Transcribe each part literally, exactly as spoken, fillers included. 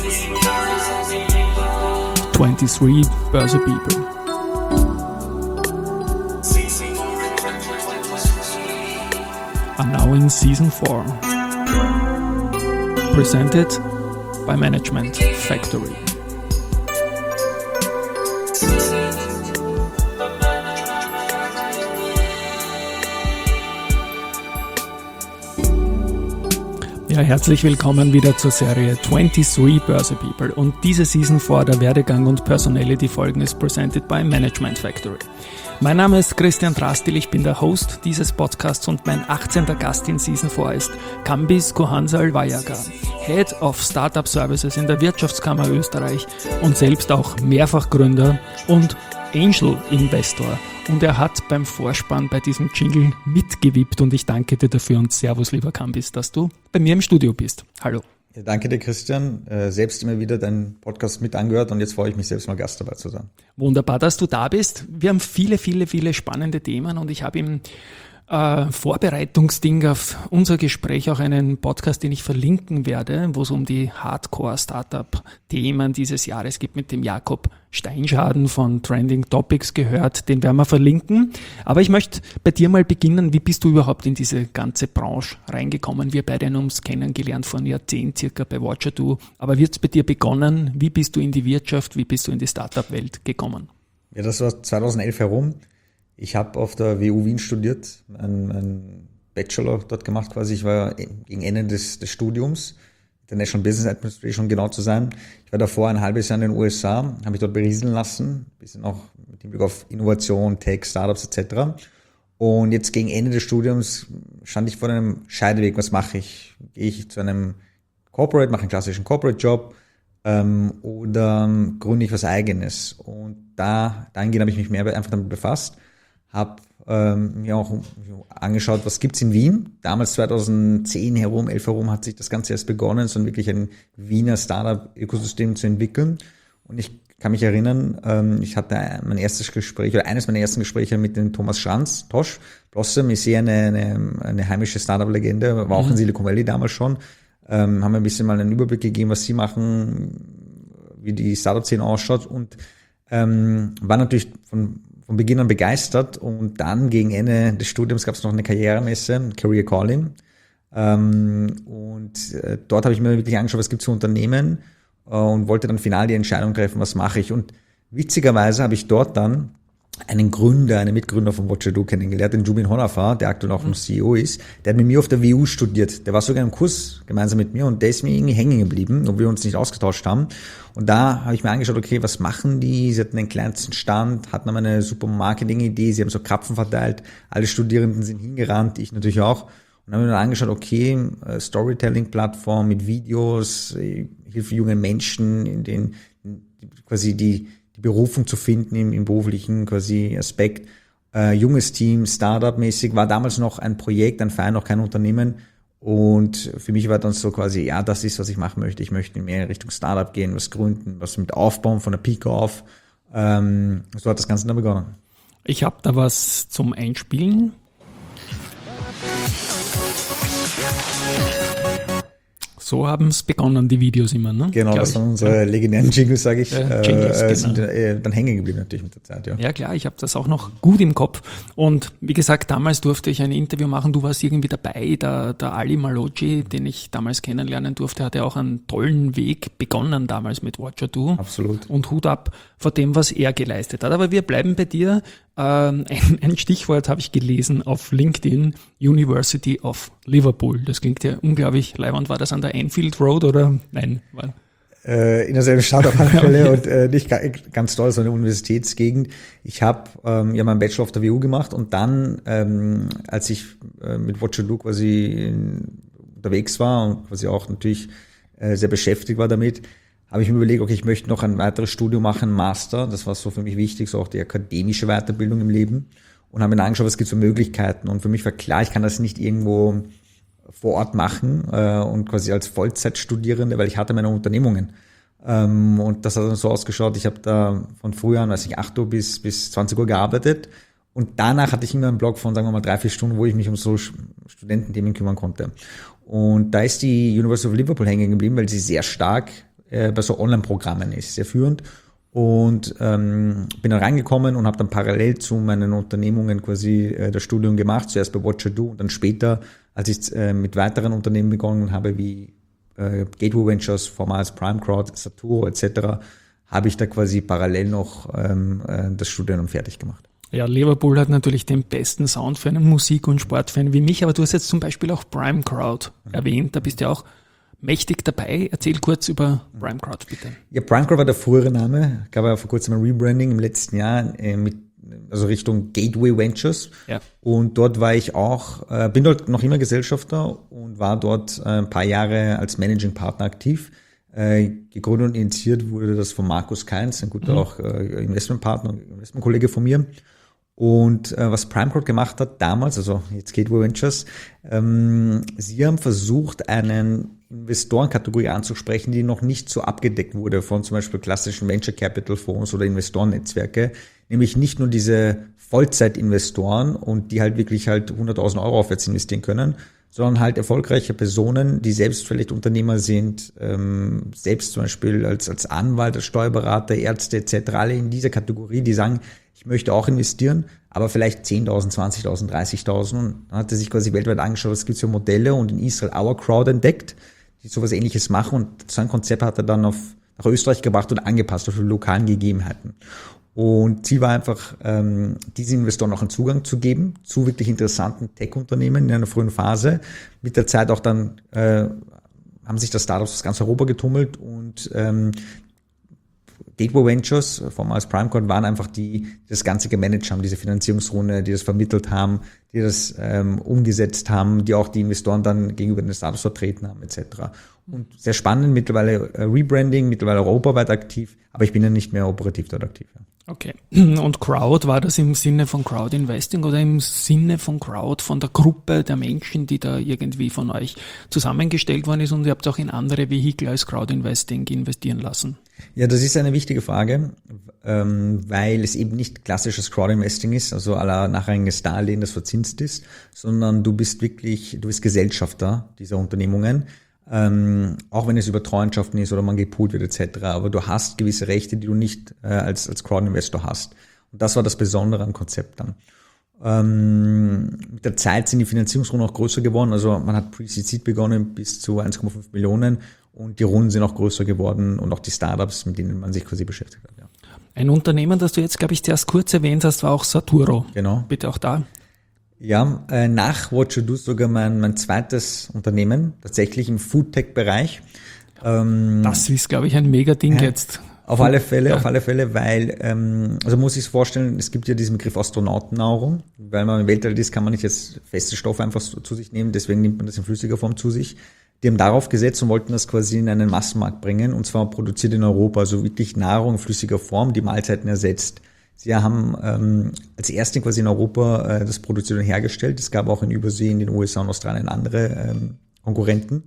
twenty-three Börse People. Are now in season four. Presented by Management Factory. Ja, herzlich willkommen wieder zur Serie twenty-three Börse People und diese Season four der Werdegang und Personality Folgen ist presented by Management Factory. Mein Name ist Christian Drastil, ich bin der Host dieses Podcasts und mein achtzehnter Gast in Season four ist Kambiz Kohansal Vayaga, Head of Startup Services in der Wirtschaftskammer Österreich und selbst auch Mehrfachgründer und Angel Investor. Und er hat beim Vorspann bei diesem Jingle mitgewippt und ich danke dir dafür und Servus, lieber Kambiz, dass du bei mir im Studio bist. Hallo. Ja, danke dir, Christian. Äh, selbst immer wieder deinen Podcast mit angehört und jetzt freue ich mich selbst mal Gast dabei zu sein. Wunderbar, dass du da bist. Wir haben viele, viele, viele spannende Themen und ich habe im äh, Vorbereitungsding auf unser Gespräch auch einen Podcast, den ich verlinken werde, wo es um die Hardcore-Startup-Themen dieses Jahres geht, mit dem Jakob Steinschaden von Trending Topics gehört. Den werden wir verlinken. Aber ich möchte bei dir mal beginnen. Wie bist du überhaupt in diese ganze Branche reingekommen? Wir beide haben uns kennengelernt vor einem Jahrzehnt circa bei Watcher.do. Aber wie hat es bei dir begonnen? Wie bist du in die Wirtschaft? Wie bist du in die Startup-Welt gekommen? Ja, das war zweitausendelf herum. Ich habe auf der W U Wien studiert, einen, einen Bachelor dort gemacht quasi. Ich war gegen Ende des, des Studiums, International Business Administration genau zu sein. Ich war davor ein halbes Jahr in den U S A, habe mich dort berieseln lassen, ein bisschen auch mit dem Blick auf Innovation, Tech, Startups et cetera. Und jetzt gegen Ende des Studiums stand ich vor einem Scheideweg. Was mache ich? Gehe ich zu einem Corporate, mache einen klassischen Corporate-Job ähm, oder gründe ich was Eigenes? Und da dahingehend habe ich mich mehr einfach damit befasst. Habe ähm, mir auch angeschaut, was gibt's in Wien. Damals zweitausendzehn herum, elf herum hat sich das Ganze erst begonnen, so wirklich ein Wiener Startup-Ökosystem zu entwickeln. Und ich kann mich erinnern, ähm, ich hatte mein erstes Gespräch, oder eines meiner ersten Gespräche mit dem Thomas Schranz, Tosh, Blossom, ist eher eine, eine, eine heimische Startup-Legende, war auch mhm. in Silicon Valley damals schon. Ähm, haben wir ein bisschen mal einen Überblick gegeben, was sie machen, wie die Startup-Szene ausschaut und ähm, war natürlich von von Beginn an begeistert und dann gegen Ende des Studiums gab es noch eine Karrieremesse, Career Calling ähm, und äh, dort habe ich mir wirklich angeschaut, was gibt es für Unternehmen äh, und wollte dann final die Entscheidung treffen, was mache ich und witzigerweise habe ich dort dann einen Gründer, einen Mitgründer von Watcher.do kennengelernt, den Jubin Honafar, der aktuell auch noch C E O ist, der hat mit mir auf der W U studiert, der war sogar im Kurs gemeinsam mit mir und der ist mir irgendwie hängen geblieben, obwohl wir uns nicht ausgetauscht haben. Und da habe ich mir angeschaut, okay, was machen die? Sie hatten den kleinsten Stand, hatten aber eine super Marketing-Idee, sie haben so Krapfen verteilt, alle Studierenden sind hingerannt, ich natürlich auch. Und dann habe ich mir angeschaut, okay, Storytelling-Plattform mit Videos, hilft jungen Menschen, in denen quasi die die Berufung zu finden im, im beruflichen quasi Aspekt. Äh, junges Team, Startup-mäßig, war damals noch ein Projekt, ein Verein, noch kein Unternehmen. Und für mich war dann so quasi, ja, das ist, was ich machen möchte. Ich möchte mehr in Richtung Startup gehen, was gründen, was mit aufbauen, von der Pike auf. Ähm, so hat das Ganze dann begonnen. Ich habe da was zum Einspielen. So haben es begonnen, die Videos immer, ne? Genau, Glaub das waren unsere ja. legendären Jingles, sage ich. Äh, Jingles, äh, sind genau. äh, dann hängen geblieben natürlich mit der Zeit, ja. Ja klar, ich habe das auch noch gut im Kopf. Und wie gesagt, damals durfte ich ein Interview machen, du warst irgendwie dabei, der, der Ali Maloji, den ich damals kennenlernen durfte, hatte auch einen tollen Weg begonnen damals mit Watcher.do. Absolut. Und Hut ab vor dem, was er geleistet hat. Aber wir bleiben bei dir. Ähm, ein, ein Stichwort habe ich gelesen auf LinkedIn, University of Liverpool. Das klingt ja unglaublich leibend. War das an der Anfield Road oder nein? War äh, in derselben Stadt auf alle Fälle und äh, nicht ganz toll, so eine Universitätsgegend. Ich habe ähm, ja meinen Bachelor auf der W U gemacht und dann, ähm, als ich äh, mit Watcher.do quasi in, unterwegs war und quasi auch natürlich äh, sehr beschäftigt war damit, habe ich mir überlegt, okay, ich möchte noch ein weiteres Studium machen, Master. Das war so für mich wichtig, so auch die akademische Weiterbildung im Leben. Und habe mir dann angeschaut, was gibt es für Möglichkeiten. Und für mich war klar, ich kann das nicht irgendwo vor Ort machen äh, und quasi als Vollzeitstudierende, weil ich hatte meine Unternehmungen. Ähm, und das hat dann so ausgeschaut, ich habe da von früh an, weiß ich, acht Uhr bis, bis zwanzig Uhr gearbeitet. Und danach hatte ich immer einen Blog von, sagen wir mal, drei, vier Stunden, wo ich mich um so Studententhemen kümmern konnte. Und da ist die University of Liverpool hängen geblieben, weil sie sehr stark äh, bei so Online-Programmen ist, sehr führend. Und ähm, bin dann reingekommen und habe dann parallel zu meinen Unternehmungen quasi äh, das Studium gemacht, zuerst bei What You Do und dann später, als ich äh, mit weiteren Unternehmen begonnen habe, wie äh, Gateway Ventures, vormals Prime Crowd, Saturo et cetera, habe ich da quasi parallel noch ähm, äh, das Studium fertig gemacht. Ja, Liverpool hat natürlich den besten Sound für einen Musik- und Sportfan wie mich, aber du hast jetzt zum Beispiel auch Prime Crowd mhm. erwähnt, da bist du ja auch mächtig dabei. Erzähl kurz über Prime Crowd, bitte. Ja, Prime Crowd war der frühere Name. Gab ja vor kurzem ein Rebranding im letzten Jahr äh, mit, also Richtung Gateway Ventures. Ja. Und dort war ich auch, äh, bin dort noch immer Gesellschafter und war dort äh, ein paar Jahre als Managing Partner aktiv. Äh, gegründet und initiiert wurde das von Markus Kainz, ein guter mhm. auch äh, Investmentpartner und Investmentkollege von mir. Und äh, was Prime Crowd gemacht hat damals, also jetzt Gateway Ventures, ähm, sie haben versucht, einen Investorenkategorie anzusprechen, die noch nicht so abgedeckt wurde von zum Beispiel klassischen Venture Capital Fonds oder Investorennetzwerke, nämlich nicht nur diese Vollzeitinvestoren und die halt wirklich halt hunderttausend Euro aufwärts investieren können, sondern halt erfolgreiche Personen, die selbst vielleicht Unternehmer sind, ähm, selbst zum Beispiel als als Anwalt, als Steuerberater, Ärzte et cetera, alle in dieser Kategorie, die sagen, ich möchte auch investieren, aber vielleicht zehntausend, zwanzigtausend, dreißigtausend. Und dann hat er sich quasi weltweit angeschaut, was gibt es für Modelle und in Israel Our Crowd entdeckt, die sowas Ähnliches machen. Und so ein Konzept hat er dann auf, nach Österreich gebracht und angepasst auf die lokalen Gegebenheiten. Und Ziel war einfach, ähm, diesen Investoren auch einen Zugang zu geben zu wirklich interessanten Tech-Unternehmen in einer frühen Phase. Mit der Zeit auch dann äh, haben sich das Startups aus ganz Europa getummelt und ähm, Gateway Ventures, vormals Prime Crowd, waren einfach die, die das Ganze gemanagt haben, diese Finanzierungsrunde, die das vermittelt haben, die das ähm, umgesetzt haben, die auch die Investoren dann gegenüber den Startups vertreten haben et cetera. Und sehr spannend, mittlerweile äh, Rebranding, mittlerweile europaweit aktiv, aber ich bin ja nicht mehr operativ dort aktiv. Ja. Okay. Und Crowd, war das im Sinne von Crowd Investing oder im Sinne von Crowd, von der Gruppe der Menschen, die da irgendwie von euch zusammengestellt worden ist und ihr habt auch in andere Vehikel als Crowd Investing investieren lassen? Ja, das ist eine wichtige Frage, ähm, weil es eben nicht klassisches Crowd Investing ist, also à la nachrangiges Darlehen, das verzinst ist, sondern du bist wirklich, du bist Gesellschafter dieser Unternehmungen. Ähm, auch wenn es über Treuhandschaften ist oder man gepoolt wird et cetera. Aber du hast gewisse Rechte, die du nicht äh, als als Crowd-Investor hast. Und das war das Besondere am Konzept dann. Ähm, mit der Zeit sind die Finanzierungsrunden auch größer geworden. Also man hat Pre-Seed begonnen bis zu eins Komma fünf Millionen und die Runden sind auch größer geworden und auch die Startups, mit denen man sich quasi beschäftigt hat. Ja. Ein Unternehmen, das du jetzt, glaube ich, zuerst kurz erwähnt hast, war auch Saturo. Genau. Bitte auch da. Ja, äh, nach What You Do sogar mein, mein zweites Unternehmen, tatsächlich im Foodtech-Bereich. Ähm, das ist, glaube ich, ein mega Ding äh, jetzt. Auf alle Fälle, ja. auf alle Fälle, weil, ähm, also muss ich es vorstellen, es gibt ja diesen Begriff Astronautennahrung, weil man im Weltall ist, kann man nicht jetzt feste Stoffe einfach zu, zu sich nehmen, deswegen nimmt man das in flüssiger Form zu sich. Die haben darauf gesetzt und wollten das quasi in einen Massenmarkt bringen, und zwar produziert in Europa, also wirklich Nahrung in flüssiger Form, die Mahlzeiten ersetzt. Sie haben ähm, als erste quasi in Europa äh, das produziert und hergestellt. Es gab auch in Übersee, in den U S A und Australien andere ähm, Konkurrenten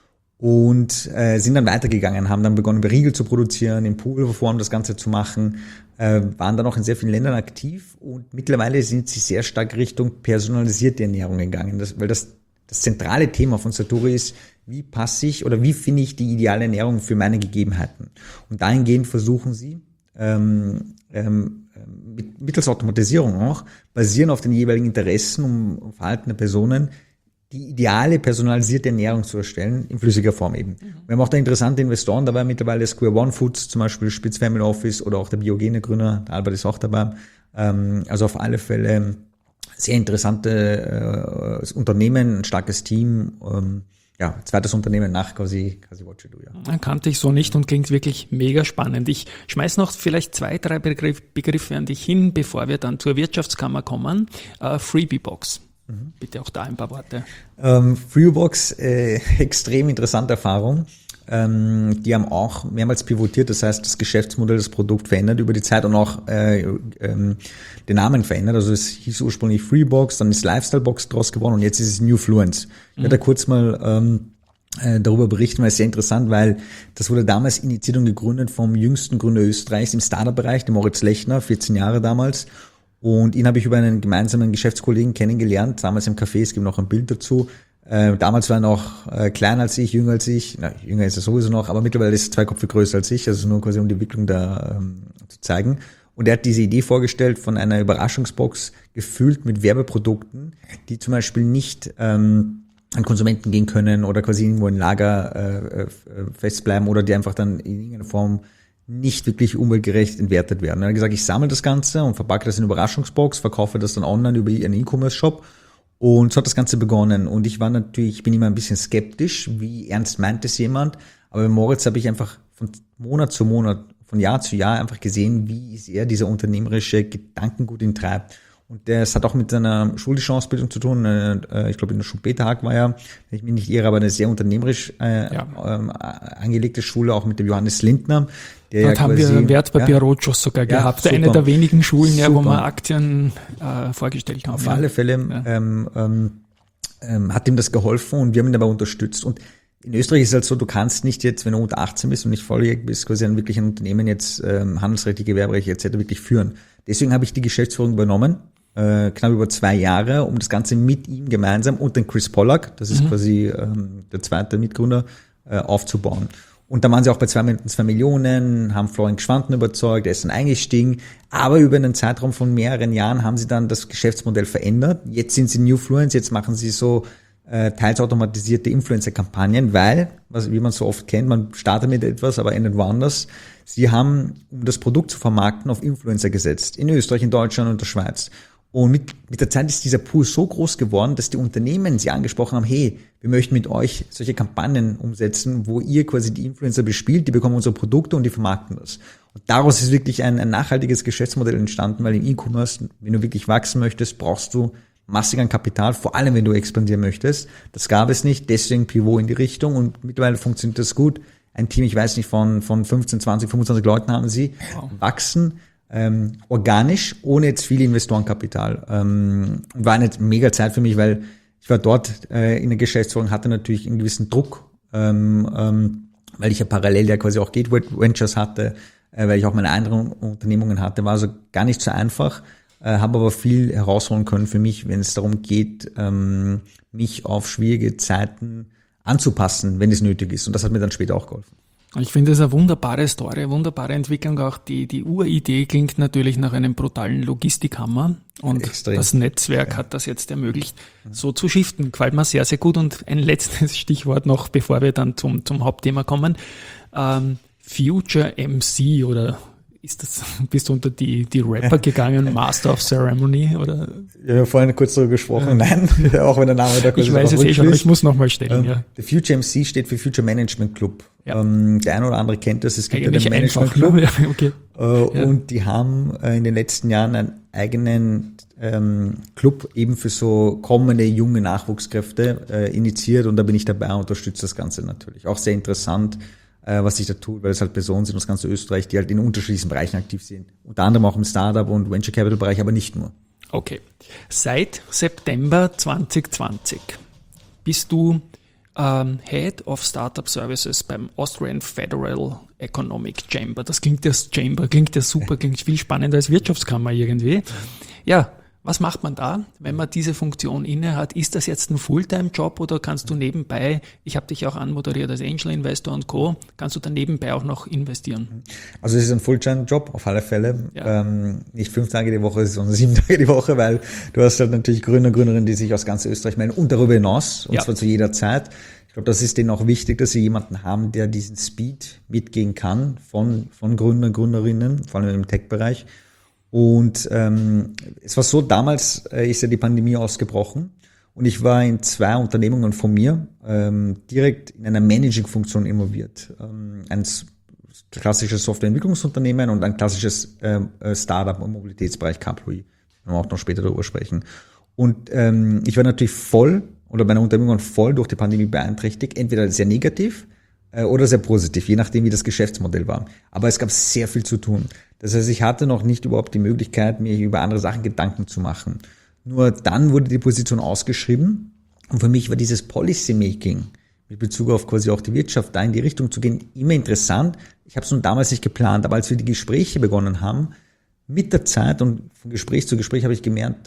und äh, sind dann weitergegangen, haben dann begonnen, Riegel zu produzieren, in Pulverform das Ganze zu machen, äh, waren dann auch in sehr vielen Ländern aktiv und mittlerweile sind sie sehr stark Richtung personalisierte Ernährung gegangen, das, weil das das zentrale Thema von Saturo ist, wie passe ich oder wie finde ich die ideale Ernährung für meine Gegebenheiten. Und dahingehend versuchen sie, ähm, ähm, mit, mittels Automatisierung auch, basieren auf den jeweiligen Interessen und, und Verhalten der Personen, die ideale personalisierte Ernährung zu erstellen, in flüssiger Form eben. Mhm. Wir haben auch da interessante Investoren dabei, mittlerweile Square One Foods, zum Beispiel Spitz Family Office oder auch der Biogene Gründer, der Albert ist auch dabei. Ähm, also auf alle Fälle sehr interessante äh, Unternehmen, ein starkes Team, ähm, ja, zweites Unternehmen nach quasi, quasi What You Do, ja. Kannte ich so nicht und klingt wirklich mega spannend. Ich schmeiß noch vielleicht zwei, drei Begriff, Begriffe an dich hin, bevor wir dann zur Wirtschaftskammer kommen. Uh, Freebiebox. Mhm. Bitte auch da ein paar Worte. Ähm, Freebiebox, äh, extrem interessante Erfahrung. Ähm, die haben auch mehrmals pivotiert, das heißt, das Geschäftsmodell, das Produkt verändert über die Zeit und auch äh, ähm, den Namen verändert. Also es hieß ursprünglich Freebox, dann ist Lifestylebox draus geworden und jetzt ist es Newfluence. Ich mhm. werde da kurz mal ähm, äh, darüber berichten, weil es sehr interessant, weil das wurde damals initiiert und gegründet vom jüngsten Gründer Österreichs im Startup-Bereich, dem Moritz Lechner, vierzehn Jahre damals. Und ihn habe ich über einen gemeinsamen Geschäftskollegen kennengelernt, damals im Café, es gibt noch ein Bild dazu. Äh, damals war er noch äh, kleiner als ich, jünger als ich. Na, jünger ist er sowieso noch, aber mittlerweile ist er zwei Köpfe größer als ich. Also nur quasi, um die Entwicklung da ähm, zu zeigen. Und er hat diese Idee vorgestellt von einer Überraschungsbox gefüllt mit Werbeprodukten, die zum Beispiel nicht ähm, an Konsumenten gehen können oder quasi irgendwo in Lager äh, äh, festbleiben oder die einfach dann in irgendeiner Form nicht wirklich umweltgerecht entwertet werden. Er hat gesagt, ich sammle das Ganze und verpacke das in eine Überraschungsbox, verkaufe das dann online über einen E-Commerce-Shop und so hat das Ganze begonnen. Und ich war natürlich, ich bin immer ein bisschen skeptisch, wie ernst meint es jemand, aber bei Moritz habe ich einfach von Monat zu Monat, von Jahr zu Jahr einfach gesehen, wie sehr dieser unternehmerische Gedankengut ihn treibt. Und das hat auch mit einer schulischen Ausbildung zu tun. Ich glaube, in der Schumpeter-Haag war ja, wenn ich mich nicht irre, aber eine sehr unternehmerisch äh, ja. ähm, angelegte Schule, auch mit dem Johannes Lindner. Der Dort ja haben quasi, wir Wertpapier-Roadshows sogar ja, gehabt. super. Eine der wenigen Schulen, ja, wo Super. wir Aktien äh, vorgestellt haben. Auf ja. alle Fälle ja. ähm, ähm, ähm, hat ihm das geholfen und wir haben ihn dabei unterstützt. Und in Österreich ist es halt so, du kannst nicht jetzt, wenn du unter achtzehn bist und nicht volljährig bist, quasi ein wirklich ein Unternehmen jetzt ähm, handelsrechtliche, Gewerberecht et cetera wirklich führen. Deswegen habe ich die Geschäftsführung übernommen, äh, knapp über zwei Jahre, um das Ganze mit ihm gemeinsam und den Chris Pollack, das ist mhm. quasi ähm, der zweite Mitgründer, äh, aufzubauen. Und da waren sie auch bei zwei Millionen, haben Florian Gschwanden überzeugt, er ist dann eingestiegen. Aber über einen Zeitraum von mehreren Jahren haben sie dann das Geschäftsmodell verändert. Jetzt sind sie Newfluence, jetzt machen sie so äh, teils automatisierte Influencer-Kampagnen, weil, was, wie man so oft kennt, man startet mit etwas, aber endet woanders. Sie haben, um das Produkt zu vermarkten, auf Influencer gesetzt. In Österreich, in Deutschland und der Schweiz. Und mit, mit der Zeit ist dieser Pool so groß geworden, dass die Unternehmen sie angesprochen haben, hey, wir möchten mit euch solche Kampagnen umsetzen, wo ihr quasi die Influencer bespielt, die bekommen unsere Produkte und die vermarkten das. Und daraus ist wirklich ein, ein nachhaltiges Geschäftsmodell entstanden, weil im E-Commerce, wenn du wirklich wachsen möchtest, brauchst du massig an Kapital, vor allem wenn du expandieren möchtest. Das gab es nicht, deswegen Pivot in die Richtung und mittlerweile funktioniert das gut. Ein Team, ich weiß nicht, von, von fünfzehn, zwanzig, fünfundzwanzig Leuten haben sie, wow. wachsen. Ähm, organisch, ohne jetzt viel Investorenkapital. Ähm, war eine mega Zeit für mich, weil ich war dort äh, in der Geschäftsführung, hatte natürlich einen gewissen Druck, ähm, ähm, weil ich ja parallel ja quasi auch Gateway Ventures hatte, äh, weil ich auch meine anderen Unternehmungen hatte, war also gar nicht so einfach, äh, habe aber viel herausholen können für mich, wenn es darum geht, ähm, mich auf schwierige Zeiten anzupassen, wenn es nötig ist. Und das hat mir dann später auch geholfen. Ich finde es eine wunderbare Story, eine wunderbare Entwicklung. Auch die, die Uridee klingt natürlich nach einem brutalen Logistikhammer. Und Extrem. Das Netzwerk ja. hat das jetzt ermöglicht, so zu shiften. Gefällt mir sehr, sehr gut. Und ein letztes Stichwort noch, bevor wir dann zum, zum Hauptthema kommen. Ähm, Future M C oder ist das, bist du unter die, die Rapper gegangen, Master of Ceremony oder? Ja, wir haben vorhin kurz darüber gesprochen, ja. Nein, auch wenn der Name da kurz ich weiß es eh schon, aber ich muss nochmal stellen, ähm, ja. Der Future M C steht für Future Management Club. Ja. Ähm, der eine oder andere kennt das, es gibt Eigentlich ja den Management einfach, Club. Ne? Ja, okay. Äh, ja. Und die haben äh, in den letzten Jahren einen eigenen ähm, Club eben für so kommende junge Nachwuchskräfte äh, initiiert und da bin ich dabei und unterstütze das Ganze natürlich. Auch sehr interessant, was sich da tut, weil es halt Personen sind aus ganz Österreich, die halt in unterschiedlichen Bereichen aktiv sind. Unter anderem auch im Startup- und Venture Capital Bereich, aber nicht nur. Okay. Seit September zwanzig zwanzig bist du ähm, Head of Startup Services beim Austrian Federal Economic Chamber. Das klingt ja Chamber, klingt ja super, klingt viel spannender als Wirtschaftskammer irgendwie. Ja, was macht man da, wenn man diese Funktion inne hat? Ist das jetzt ein Fulltime-Job oder kannst du nebenbei, ich habe dich auch anmoderiert als Angel Investor und Co., kannst du dann nebenbei auch noch investieren? Also es ist ein Fulltime-Job, auf alle Fälle. Ja. Ähm, nicht fünf Tage die Woche, sondern sieben Tage die Woche, weil du hast halt natürlich Gründer, Gründerinnen, die sich aus ganz Österreich melden und darüber hinaus, und ja. zwar zu jeder Zeit. Ich glaube, das ist denen auch wichtig, dass sie jemanden haben, der diesen Speed mitgehen kann von, von Gründern, Gründerinnen, vor allem im Tech-Bereich. Und ähm, es war so, damals äh, ist ja die Pandemie ausgebrochen und ich war in zwei Unternehmungen von mir ähm, direkt in einer Managing-Funktion involviert. Ähm, ein klassisches Softwareentwicklungsunternehmen und ein klassisches äh, Startup im Mobilitätsbereich, Caploy. Wir auch noch später darüber sprechen. Und ähm, ich war natürlich voll, oder meine Unternehmung voll durch die Pandemie beeinträchtigt, entweder sehr negativ äh, oder sehr positiv, je nachdem, wie das Geschäftsmodell war. Aber es gab sehr viel zu tun. Das heißt, ich hatte noch nicht überhaupt die Möglichkeit, mir über andere Sachen Gedanken zu machen. Nur dann wurde die Position ausgeschrieben und für mich war dieses Policy-Making mit Bezug auf quasi auch die Wirtschaft da in die Richtung zu gehen immer interessant. Ich habe es nun damals nicht geplant, aber als wir die Gespräche begonnen haben, mit der Zeit und von Gespräch zu Gespräch habe ich gemerkt,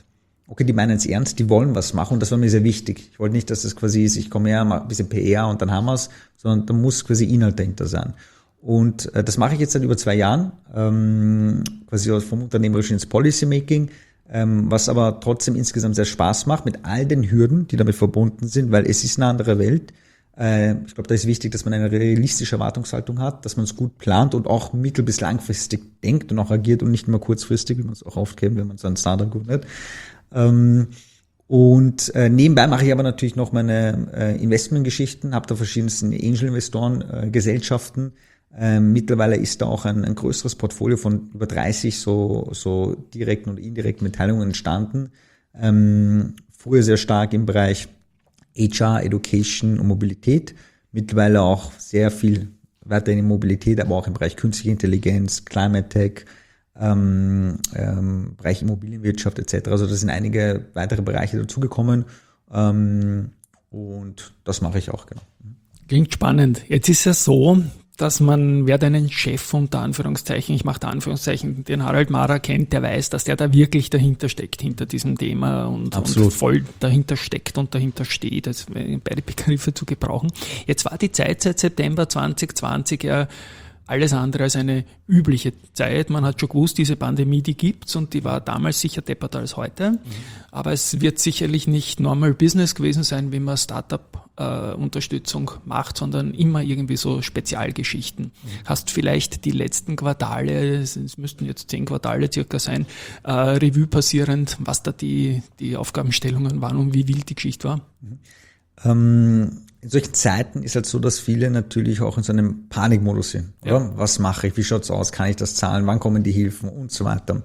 okay, die meinen es ernst, die wollen was machen und das war mir sehr wichtig. Ich wollte nicht, dass das quasi ist, ich komme her, mache ein bisschen P R und dann haben wir es, sondern da muss quasi Inhalt dahinter sein. Und äh, das mache ich jetzt seit über zwei Jahren, ähm, quasi vom Unternehmerischen ins Policymaking, ähm, was aber trotzdem insgesamt sehr Spaß macht mit all den Hürden, die damit verbunden sind, weil es ist eine andere Welt. Äh, ich glaube, da ist wichtig, dass man eine realistische Erwartungshaltung hat, dass man es gut plant und auch mittel- bis langfristig denkt und auch agiert und nicht immer kurzfristig, wie man es auch oft kennt, wenn man so ein Startup gründet. Ähm, und äh, nebenbei mache ich aber natürlich noch meine äh, Investmentgeschichten, habe da verschiedensten Angel-Investoren, äh, Gesellschaften. Ähm, mittlerweile ist da auch ein, ein größeres Portfolio von über dreißig so, so direkten und indirekten Beteiligungen entstanden. Ähm, früher sehr stark im Bereich H R, Education und Mobilität. Mittlerweile auch sehr viel weiterhin in Mobilität, aber auch im Bereich künstliche Intelligenz, Climate Tech, ähm, ähm, Bereich Immobilienwirtschaft et cetera. Also da sind einige weitere Bereiche dazugekommen ähm, und das mache ich auch, genau. Klingt spannend. Jetzt ist es so, dass man, wer deinen Chef unter Anführungszeichen, ich mache da Anführungszeichen, den Harald Mahrer kennt, der weiß, dass der da wirklich dahinter steckt, hinter diesem Thema und, und voll dahinter steckt und dahinter steht, also beide Begriffe zu gebrauchen. Jetzt war die Zeit seit September zwanzig zwanzig ja alles andere als eine übliche Zeit. Man hat schon gewusst, diese Pandemie, die gibt's und die war damals sicher depperter als heute. Mhm. Aber es wird sicherlich nicht Normal Business gewesen sein, wie man Startup-Unterstützung äh, macht, sondern immer irgendwie so Spezialgeschichten. Mhm. Hast vielleicht die letzten Quartale, es müssten jetzt zehn Quartale circa sein, äh, Revue passierend, was da die, die Aufgabenstellungen waren und wie wild die Geschichte war? Mhm. Ähm In solchen Zeiten ist halt so, dass viele natürlich auch in so einem Panikmodus sind. Oder? Ja. Was mache ich? Wie schaut's aus? Kann ich das zahlen? Wann kommen die Hilfen? Und so weiter.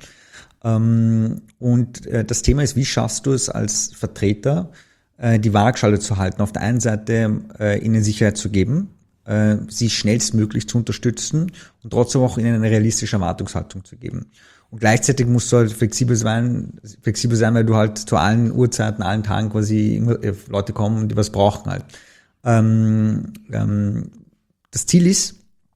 Und das Thema ist, wie schaffst du es als Vertreter, die Waagschale zu halten? Auf der einen Seite ihnen Sicherheit zu geben, sie schnellstmöglich zu unterstützen und trotzdem auch ihnen eine realistische Erwartungshaltung zu geben. Und gleichzeitig musst du halt flexibel sein, flexibel sein, weil du halt zu allen Uhrzeiten, allen Tagen quasi Leute kommen, die was brauchen halt. Ähm, ähm, das Ziel ist,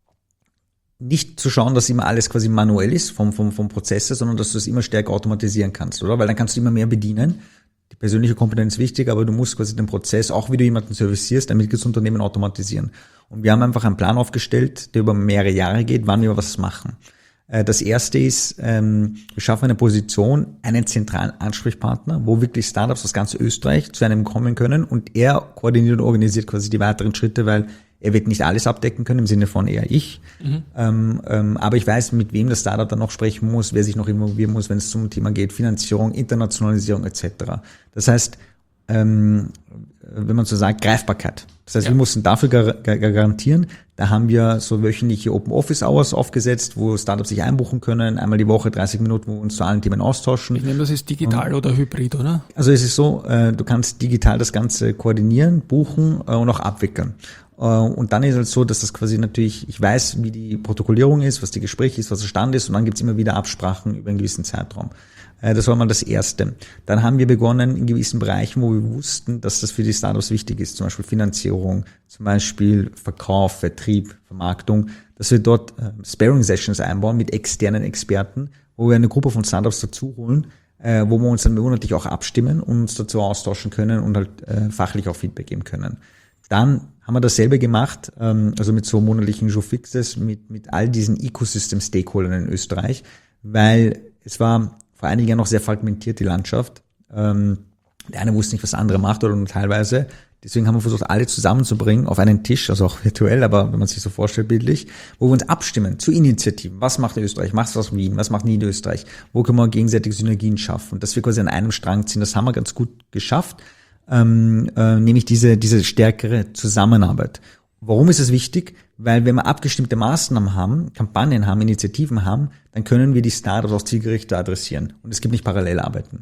nicht zu schauen, dass immer alles quasi manuell ist vom, vom, vom Prozessor, sondern dass du es immer stärker automatisieren kannst, oder? Weil dann kannst du immer mehr bedienen. Die persönliche Kompetenz ist wichtig, aber du musst quasi den Prozess, auch wie du jemanden servicierst, damit das Unternehmen automatisieren. Und wir haben einfach einen Plan aufgestellt, der über mehrere Jahre geht, wann wir was machen. Das erste ist, wir schaffen eine Position, einen zentralen Ansprechpartner, wo wirklich Startups aus ganz Österreich zu einem kommen können und er koordiniert und organisiert quasi die weiteren Schritte, weil er wird nicht alles abdecken können, im Sinne von eher ich. Mhm. Ähm, ähm, aber ich weiß, mit wem das Startup dann noch sprechen muss, wer sich noch involvieren muss, wenn es zum Thema geht, Finanzierung, Internationalisierung et cetera. Das heißt, ähm, wenn man so sagt, Greifbarkeit. Das heißt, ja. wir mussten dafür gar, gar, garantieren, da haben wir so wöchentliche Open Office Hours aufgesetzt, wo Startups sich einbuchen können, einmal die Woche dreißig Minuten, wo wir uns zu allen Themen austauschen. Ich nehme, das ist digital und, oder hybrid, oder? Also es ist so, äh, du kannst digital das Ganze koordinieren, buchen äh, und auch abwickeln. Äh, und dann ist es so, dass das quasi natürlich, ich weiß, wie die Protokollierung ist, was die Gespräche ist, was der Stand ist und dann gibt's immer wieder Absprachen über einen gewissen Zeitraum. Das war mal das Erste. Dann haben wir begonnen in gewissen Bereichen, wo wir wussten, dass das für die Startups wichtig ist, zum Beispiel Finanzierung, zum Beispiel Verkauf, Vertrieb, Vermarktung, dass wir dort äh, Sparring-Sessions einbauen mit externen Experten, wo wir eine Gruppe von Startups dazu holen, äh, wo wir uns dann monatlich auch abstimmen und uns dazu austauschen können und halt äh, fachlich auch Feedback geben können. Dann haben wir dasselbe gemacht, ähm, also mit so monatlichen Showfixes, mit, mit all diesen Ecosystem-Stakeholdern in Österreich, weil es war vor einigen Jahren noch sehr fragmentiert, die Landschaft. Ähm, der eine wusste nicht, was der andere macht oder nur teilweise. Deswegen haben wir versucht, alle zusammenzubringen auf einen Tisch, also auch virtuell, aber wenn man sich so vorstellt, bildlich, wo wir uns abstimmen zu Initiativen. Was macht Österreich? Was macht Wien? Was macht Niederösterreich? Wo können wir gegenseitig Synergien schaffen? Und dass wir quasi an einem Strang ziehen, das haben wir ganz gut geschafft, ähm, äh, nämlich diese, diese stärkere Zusammenarbeit. Warum ist es wichtig? Weil wenn wir abgestimmte Maßnahmen haben, Kampagnen haben, Initiativen haben, dann können wir die Startups auch zielgerichtet adressieren. Und es gibt nicht Parallelarbeiten.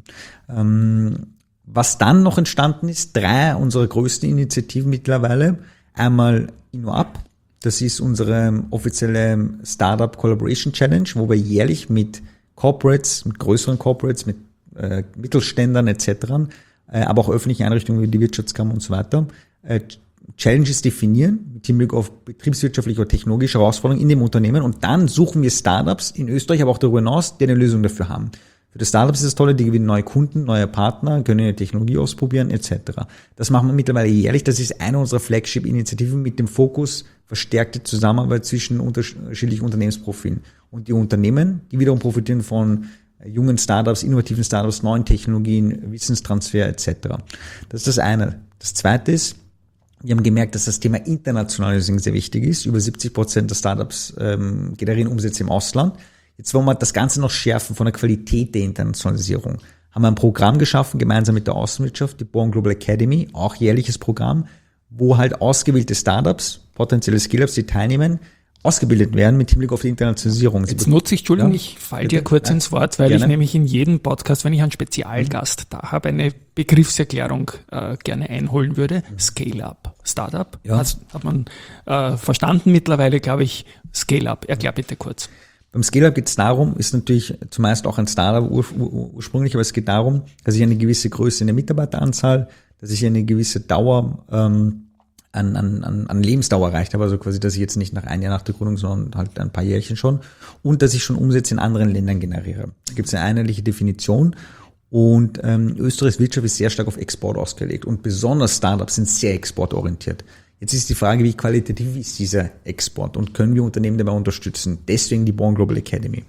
Ähm, was dann noch entstanden ist, drei unserer größten Initiativen mittlerweile. Einmal InnoUp, das ist unsere offizielle Startup Collaboration Challenge, wo wir jährlich mit Corporates, mit größeren Corporates, mit äh, Mittelständlern et cetera, äh, aber auch öffentlichen Einrichtungen wie die Wirtschaftskammer und so weiter, äh, Challenges definieren, mit Hinblick auf betriebswirtschaftliche oder technologische Herausforderungen in dem Unternehmen und dann suchen wir Startups in Österreich, aber auch darüber hinaus, die eine Lösung dafür haben. Für die Startups ist das Tolle, die gewinnen neue Kunden, neue Partner, können ihre Technologie ausprobieren et cetera. Das machen wir mittlerweile jährlich. Das ist eine unserer Flagship-Initiativen mit dem Fokus verstärkte Zusammenarbeit zwischen unterschiedlichen Unternehmensprofilen. Und die Unternehmen, die wiederum profitieren von jungen Startups, innovativen Startups, neuen Technologien, Wissenstransfer et cetera. Das ist das eine. Das zweite ist, wir haben gemerkt, dass das Thema Internationalisierung sehr wichtig ist. Über siebzig Prozent der Startups ähm, generieren Umsätze im Ausland. Jetzt wollen wir das Ganze noch schärfen von der Qualität der Internationalisierung. Haben wir ein Programm geschaffen, gemeinsam mit der Außenwirtschaft, die Born Global Academy, auch jährliches Programm, wo halt ausgewählte Startups, potenzielle Scale-Ups, die teilnehmen, ausgebildet werden mit Hinblick auf die Internationalisierung. Jetzt nutze ich, Entschuldigung, ja, ich falle dir kurz ja, ins Wort, weil gerne. Ich nämlich in jedem Podcast, wenn ich einen Spezialgast mhm. da habe, eine Begriffserklärung äh, gerne einholen würde. Mhm. Scale-Up. Startup. Ja. Hat, hat man äh, verstanden mittlerweile, glaube ich. Scale-Up. Erklär bitte kurz. Beim Scale-Up geht es darum, ist natürlich zumeist auch ein Startup ur, ur, ursprünglich, aber es geht darum, dass ich eine gewisse Größe in der Mitarbeiteranzahl, dass ich eine gewisse Dauer ähm, an, an, an Lebensdauer erreicht habe, also quasi, dass ich jetzt nicht nach einem Jahr nach der Gründung, sondern halt ein paar Jährchen schon, und dass ich schon Umsätze in anderen Ländern generiere. Da gibt es eine einheitliche Definition und ähm, Österreichs Wirtschaft ist sehr stark auf Export ausgelegt und besonders Startups sind sehr exportorientiert. Jetzt ist die Frage, wie qualitativ ist dieser Export und können wir Unternehmen dabei unterstützen? Deswegen die Born Global Academy.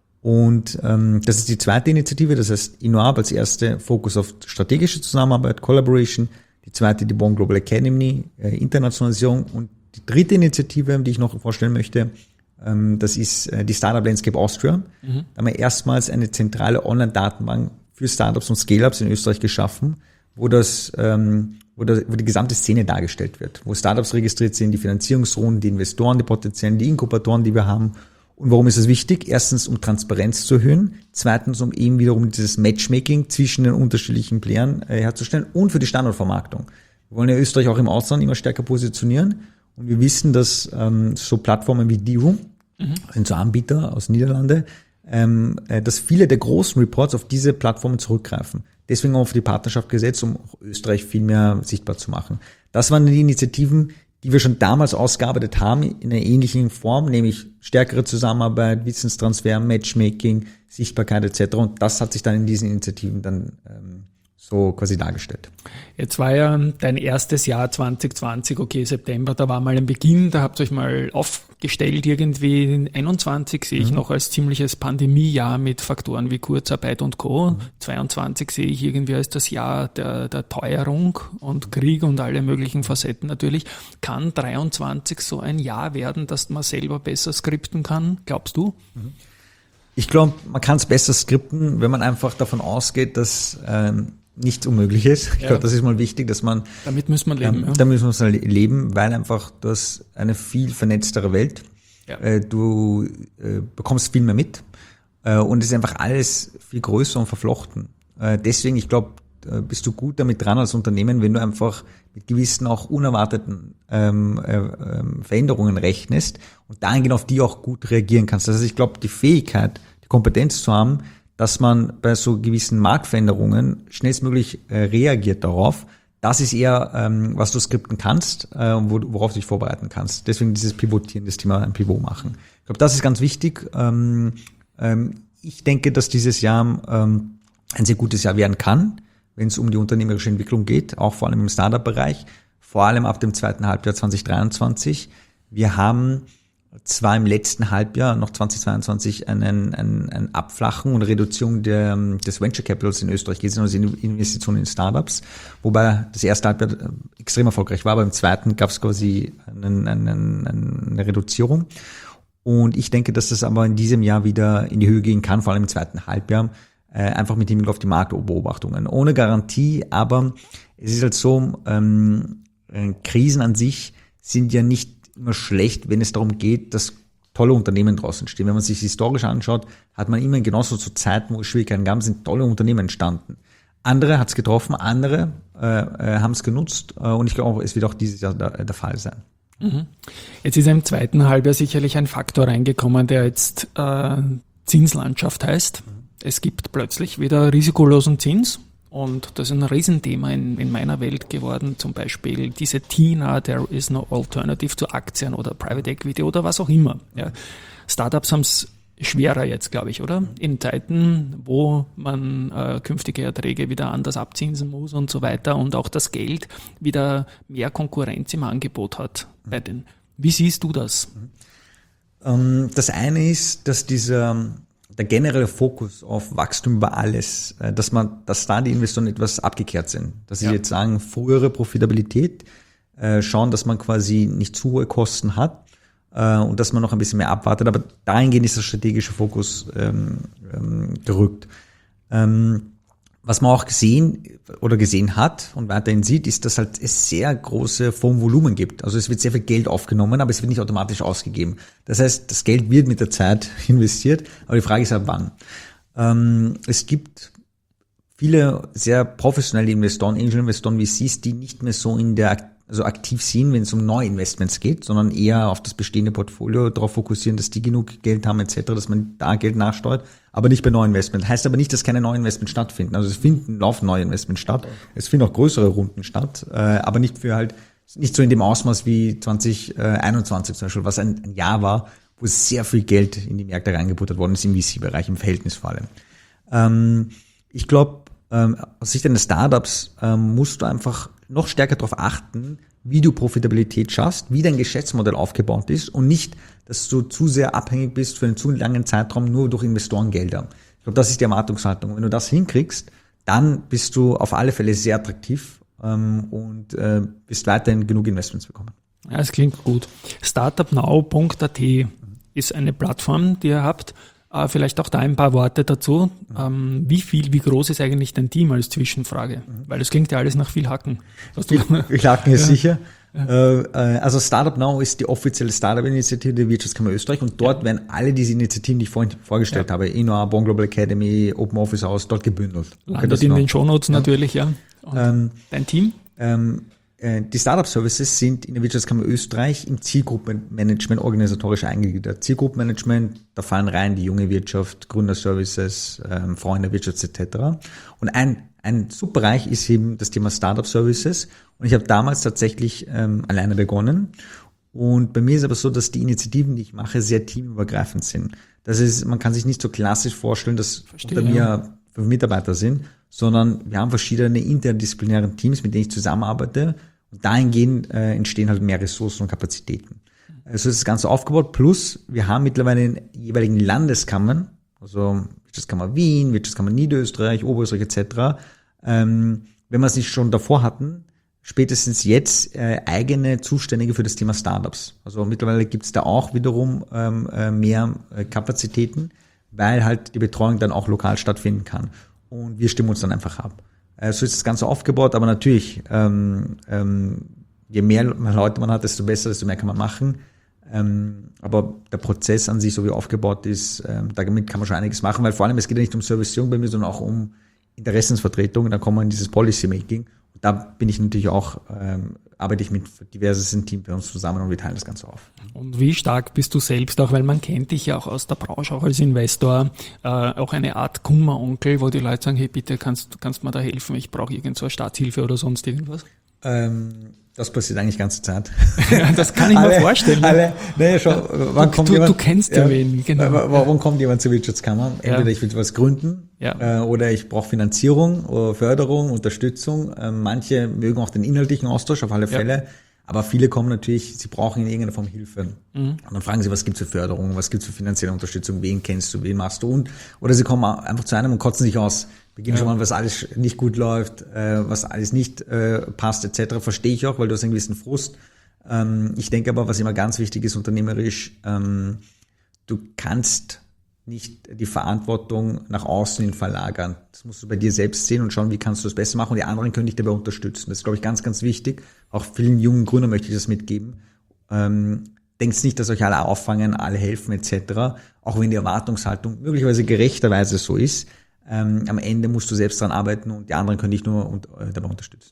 Und ähm, das ist die zweite Initiative, das heißt InnoUp als erste Fokus auf strategische Zusammenarbeit, Collaboration, die zweite die Born Global Academy, äh, Internationalisierung und die dritte Initiative, die ich noch vorstellen möchte, ähm, das ist äh, die Startup Landscape Austria. Mhm. Da haben wir erstmals eine zentrale Online-Datenbank für Startups und Scale-Ups in Österreich geschaffen, wo das ähm, Wo, das, wo die gesamte Szene dargestellt wird, wo Startups registriert sind, die Finanzierungsrunden, die Investoren, die potenziellen, die Inkubatoren, die wir haben. Und warum ist es wichtig? Erstens, um Transparenz zu erhöhen. Zweitens, um eben wiederum dieses Matchmaking zwischen den unterschiedlichen Playern äh, herzustellen und für die Standortvermarktung. Wir wollen ja Österreich auch im Ausland immer stärker positionieren. Und wir wissen, dass ähm, so Plattformen wie D-Room, mhm. sind so Anbieter aus Niederlande, ähm, äh, dass viele der großen Reports auf diese Plattformen zurückgreifen. Deswegen haben wir auf die Partnerschaft gesetzt, um auch Österreich viel mehr sichtbar zu machen. Das waren die Initiativen, die wir schon damals ausgearbeitet haben, in einer ähnlichen Form, nämlich stärkere Zusammenarbeit, Wissenstransfer, Matchmaking, Sichtbarkeit et cetera. Und das hat sich dann in diesen Initiativen dann ähm, so quasi dargestellt. Jetzt war ja dein erstes Jahr zwanzig zwanzig, okay, September, da war mal ein Beginn, da habt ihr euch mal aufgestellt irgendwie. In einundzwanzig sehe ich mhm. noch als ziemliches Pandemiejahr mit Faktoren wie Kurzarbeit und Co. Mhm. zweiundzwanzig sehe ich irgendwie als das Jahr der, der Teuerung und Krieg und alle möglichen Facetten natürlich. Kann dreiundzwanzig so ein Jahr werden, dass man selber besser skripten kann, glaubst du? Mhm. Ich glaube, man kann es besser skripten, wenn man einfach davon ausgeht, dass ähm, nichts unmöglich ist. Ich ja. glaube, das ist mal wichtig, dass man... Damit muss man leben. Ähm, ja. Damit muss man leben, weil einfach das eine viel vernetztere Welt. Ja. Äh, du äh, bekommst viel mehr mit äh, und es ist einfach alles viel größer und verflochten. Äh, deswegen, ich glaube, äh, bist du gut damit dran als Unternehmen, wenn du einfach mit gewissen auch unerwarteten ähm, äh, äh, Veränderungen rechnest und dahingehend auf die auch gut reagieren kannst. Das heißt, ich glaube, die Fähigkeit, die Kompetenz zu haben, dass man bei so gewissen Marktveränderungen schnellstmöglich äh, reagiert darauf. Das ist eher, ähm, was du skripten kannst, äh, wo, worauf du dich vorbereiten kannst. Deswegen dieses Pivotieren, das Thema ein Pivot machen. Ich glaube, das ist ganz wichtig. Ähm, ähm, ich denke, dass dieses Jahr ähm, ein sehr gutes Jahr werden kann, wenn es um die unternehmerische Entwicklung geht, auch vor allem im Startup-Bereich, vor allem ab dem zweiten Halbjahr zwanzig dreiundzwanzig. Wir haben zwar im letzten Halbjahr, noch zwanzig zweiundzwanzig, einen, einen, einen Abflachen und Reduzierung der, des Venture Capitals in Österreich gesehen, also Investitionen in Startups, wobei das erste Halbjahr extrem erfolgreich war, aber im zweiten gab es quasi einen, einen, eine Reduzierung. Und ich denke, dass das aber in diesem Jahr wieder in die Höhe gehen kann, vor allem im zweiten Halbjahr, äh, einfach mit Hinblick auf die Marktbeobachtungen. Ohne Garantie, aber es ist halt so, ähm, Krisen an sich sind ja nicht immer schlecht, wenn es darum geht, dass tolle Unternehmen draußen stehen. Wenn man sich historisch anschaut, hat man immer genauso zu Zeiten, wo es Schwierigkeiten gab, sind tolle Unternehmen entstanden. Andere hat es getroffen, andere äh, äh, haben es genutzt äh, und ich glaube, es wird auch dieses Jahr der, der Fall sein. Mhm. Jetzt ist im zweiten Halbjahr sicherlich ein Faktor reingekommen, der jetzt äh, Zinslandschaft heißt. Mhm. Es gibt plötzlich wieder risikolosen Zins. Und das ist ein Riesenthema in, in meiner Welt geworden, zum Beispiel diese T I N A, there is no alternative zu Aktien oder Private Equity oder was auch immer. Ja. Startups haben es schwerer jetzt, glaube ich, oder? In Zeiten, wo man äh, künftige Erträge wieder anders abzinsen muss und so weiter und auch das Geld wieder mehr Konkurrenz im Angebot hat bei den. Wie siehst du das? Das eine ist, dass dieser der generelle Fokus auf Wachstum über alles, dass man, dass da die Investoren etwas abgekehrt sind. Dass sie ja. jetzt sagen, frühere Profitabilität, äh, schauen, dass man quasi nicht zu hohe Kosten hat äh, und dass man noch ein bisschen mehr abwartet. Aber dahingehend ist der strategische Fokus ähm, ähm, gerückt. Ähm, was man auch gesehen oder gesehen hat und weiterhin sieht, ist, dass halt es sehr große Fondsvolumen gibt. Also es wird sehr viel Geld aufgenommen, aber es wird nicht automatisch ausgegeben. Das heißt, das Geld wird mit der Zeit investiert, aber die Frage ist ab wann. Ähm, es gibt viele sehr professionelle Investoren, Angel-Investoren wie V Cs, die nicht mehr so in der also aktiv sind, wenn es um neue Investments geht, sondern eher auf das bestehende Portfolio darauf fokussieren, dass die genug Geld haben et cetera, dass man da Geld nachsteuert, aber nicht bei neuen Investments. Heißt aber nicht, dass keine neuen Investments stattfinden. Also es finden, laufen neue Investments statt, es finden auch größere Runden statt, äh, aber nicht für halt, nicht so in dem Ausmaß wie zwanzig einundzwanzig zum Beispiel, was ein, ein Jahr war, wo sehr viel Geld in die Märkte reingebuttert worden ist, im V C-Bereich, im Verhältnis vor allem. Ähm, ich glaube, ähm, aus Sicht eines Startups ähm, musst du einfach noch stärker darauf achten, wie du Profitabilität schaffst, wie dein Geschäftsmodell aufgebaut ist und nicht, dass du zu sehr abhängig bist für einen zu langen Zeitraum nur durch Investorengelder. Ich glaube, das ist die Erwartungshaltung. Wenn du das hinkriegst, dann bist du auf alle Fälle sehr attraktiv ähm, und äh, wirst weiterhin genug Investments bekommen. Ja, es klingt gut. startupnow punkt a t ist eine Plattform, die ihr habt. Uh, vielleicht auch da ein paar Worte dazu. Mhm. Ähm, wie viel, wie groß ist eigentlich dein Team als Zwischenfrage? Mhm. Weil das klingt ja alles nach viel Hacken. Viel, viel Hacken ist ja. sicher. Ja. Äh, also StartupNow ist die offizielle Startup-Initiative der Wirtschaftskammer Österreich und dort ja. werden alle diese Initiativen, die ich vorhin vorgestellt ja. habe, Innoa, Bonn Global Academy, Open Office House, dort gebündelt. Landet in noch. den Shownotes ja. natürlich, ja. Ähm, dein Team? Ähm, Die Startup-Services sind in der Wirtschaftskammer Österreich im Zielgruppenmanagement organisatorisch eingegliedert. Zielgruppenmanagement, da fallen rein die junge Wirtschaft, Gründerservices, ähm, Freunde der Wirtschaft et cetera. Und ein, ein Subbereich ist eben das Thema Startup-Services. Und ich habe damals tatsächlich ähm, alleine begonnen. Und bei mir ist aber so, dass die Initiativen, die ich mache, sehr teamübergreifend sind. Das ist, man kann sich nicht so klassisch vorstellen, dass Verstehe, unter mir ja. fünf Mitarbeiter sind, sondern wir haben verschiedene interdisziplinäre Teams, mit denen ich zusammenarbeite. Und dahingehend äh, entstehen halt mehr Ressourcen und Kapazitäten. Also ist das Ganze aufgebaut. Plus, wir haben mittlerweile in jeweiligen Landeskammern, also Wirtschaftskammer Wien, Wirtschaftskammer Niederösterreich, Oberösterreich et cetera. Ähm, wenn wir es nicht schon davor hatten, spätestens jetzt äh, eigene Zuständige für das Thema Startups. Also mittlerweile gibt es da auch wiederum ähm, äh, mehr äh, Kapazitäten, weil halt die Betreuung dann auch lokal stattfinden kann. Und wir stimmen uns dann einfach ab. Äh, so ist das Ganze aufgebaut, aber natürlich, ähm, ähm, je mehr Leute man hat, desto besser, desto mehr kann man machen. Ähm, aber der Prozess an sich, so wie aufgebaut ist, ähm, damit kann man schon einiges machen, weil vor allem, es geht ja nicht um Servicing bei mir, sondern auch um Interessensvertretung. Da kommen wir in dieses Policy-Making. Und da bin ich natürlich auch, ähm, arbeite ich mit diversen Teams bei uns zusammen und wir teilen das Ganze auf. Und wie stark bist du selbst auch, weil man kennt dich ja auch aus der Branche, auch als Investor, äh, auch eine Art Kummeronkel, wo die Leute sagen, hey, bitte kannst kannst mir da helfen, ich brauche irgend so eine Staatshilfe oder sonst irgendwas? Ähm, das passiert eigentlich die ganze Zeit. Ja, das kann ich alle, mir vorstellen. Alle, nee, schon, wann du, kommt du, jemand, du kennst ja, ja wen, genau. Warum kommt jemand zur Wirtschaftskammer? Entweder ja. ich will was gründen ja. äh, oder ich brauche Finanzierung oder Förderung, Unterstützung. Äh, manche mögen auch den inhaltlichen Austausch auf alle Fälle. Ja. Aber viele kommen natürlich, sie brauchen in irgendeiner Form Hilfe. Mhm. Und dann fragen sie, was gibt's für Förderung, was gibt's für finanzielle Unterstützung, wen kennst du, wen machst du und, oder sie kommen einfach zu einem und kotzen sich aus. Beginnen ja. schon mal, was alles nicht gut läuft, äh, was alles nicht äh, passt et cetera. Verstehe ich auch, weil du hast einen gewissen Frust. Ähm, ich denke aber, was immer ganz wichtig ist, unternehmerisch, ähm, du kannst nicht die Verantwortung nach außen hin verlagern. Das musst du bei dir selbst sehen und schauen, wie kannst du das besser machen und die anderen können dich dabei unterstützen. Das ist, glaube ich, ganz, ganz wichtig. Auch vielen jungen Gründern möchte ich das mitgeben. Ähm, denkst nicht, dass euch alle auffangen, alle helfen et cetera. Auch wenn die Erwartungshaltung möglicherweise gerechterweise so ist. Ähm, am Ende musst du selbst dran arbeiten und die anderen können dich nur und, äh, dabei unterstützen.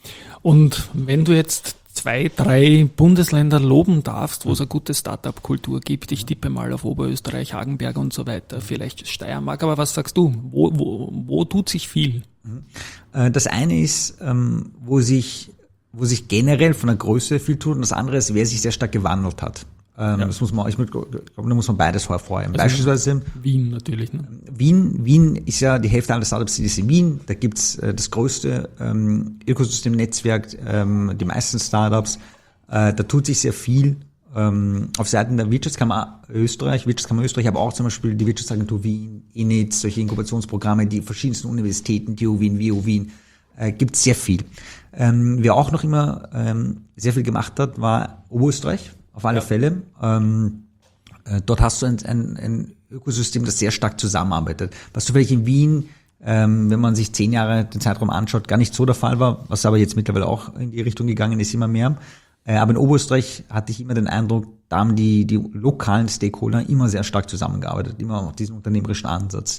Und wenn du jetzt zwei, drei Bundesländer loben darfst, wo es eine gute Startup-Kultur gibt, ich tippe mal auf Oberösterreich, Hagenberg und so weiter, vielleicht Steiermark, aber was sagst du? Wo, wo, wo tut sich viel? Das eine ist, wo sich, wo sich generell von der Größe viel tut und das andere ist, wer sich sehr stark gewandelt hat. Ähm, ja. Das muss man, ich glaube, da muss man beides hervorheben. Also Beispielsweise Wien natürlich. Ne? Wien, Wien ist ja die Hälfte aller Startups, die ist in Wien. Da gibt's äh, das größte ähm, Ökosystemnetzwerk, ähm, die meisten Startups. Äh, da tut sich sehr viel. Ähm, auf Seiten der Wirtschaftskammer Österreich, Wirtschaftskammer Österreich, aber auch zum Beispiel die Wirtschaftsagentur Wien, I N I T, solche Inkubationsprogramme, die verschiedensten Universitäten, T U Wien, W U Wien, äh, gibt sehr viel. Ähm, wer auch noch immer ähm, sehr viel gemacht hat, war Oberösterreich, auf alle ja. Fälle. Ähm, äh, dort hast du ein, ein, ein Ökosystem, das sehr stark zusammenarbeitet. Was du vielleicht in Wien, ähm, wenn man sich zehn Jahre den Zeitraum anschaut, gar nicht so der Fall war, was aber jetzt mittlerweile auch in die Richtung gegangen ist, immer mehr. Äh, aber in Oberösterreich hatte ich immer den Eindruck, da haben die, die lokalen Stakeholder immer sehr stark zusammengearbeitet, immer auch diesen unternehmerischen Ansatz.